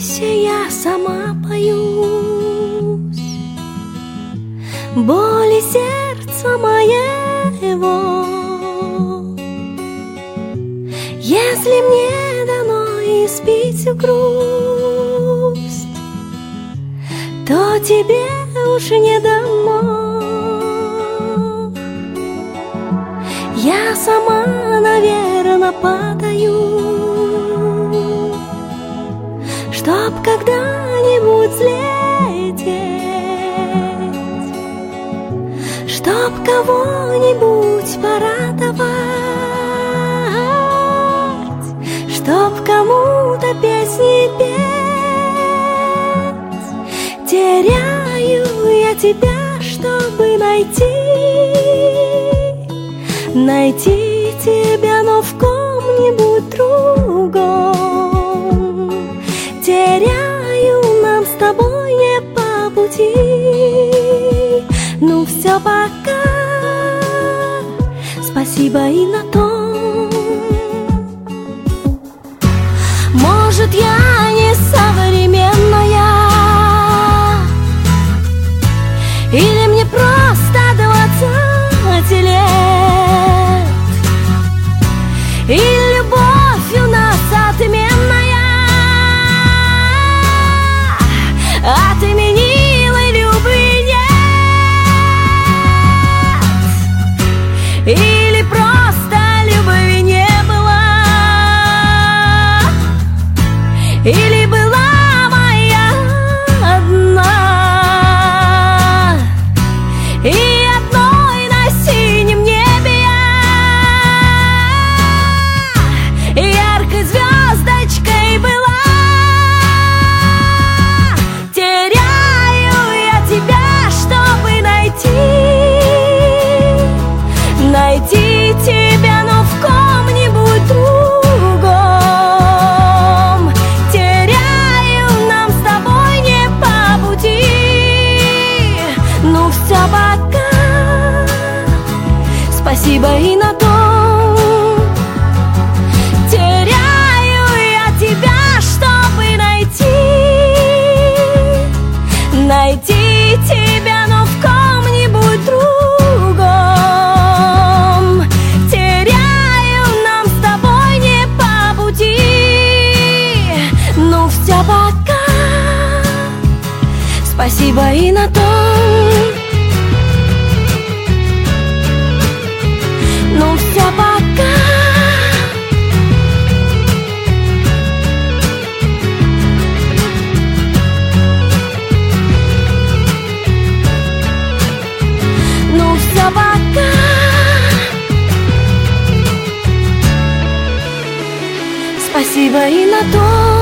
бойся, я сама боюсь боли сердца моего. Если мне дано испить всю грусть, то тебе уж не дано. Я сама, наверно, падаю, чтоб когда-нибудь взлететь, чтоб кого-нибудь порадовать, чтоб кому-то песни петь. Теряю я тебя, чтобы найти тебя, но в ком-нибудь другом. Теряю, нам с тобой не по пути. Ну все, пока, спасибо и на том. Может, я не современная, или мне просто 20 лет, и любовь у нас отменная, отменила любви нет, или просто любви не было, или была моя одна. И одной на синем небе я яркой звездочкой была. Теряю я тебя, чтобы найти тебя, но в ком-нибудь другом. Теряю, нам с тобой не по пути. Ну все, пока, спасибо и на том. Теряю я тебя, чтобы найти тебя, но в ком-нибудь другом. Теряю, нам с тобой не по пути. Ну все, пока, спасибо и на том. Ну все, пока, ну все, пока, спасибо и на том.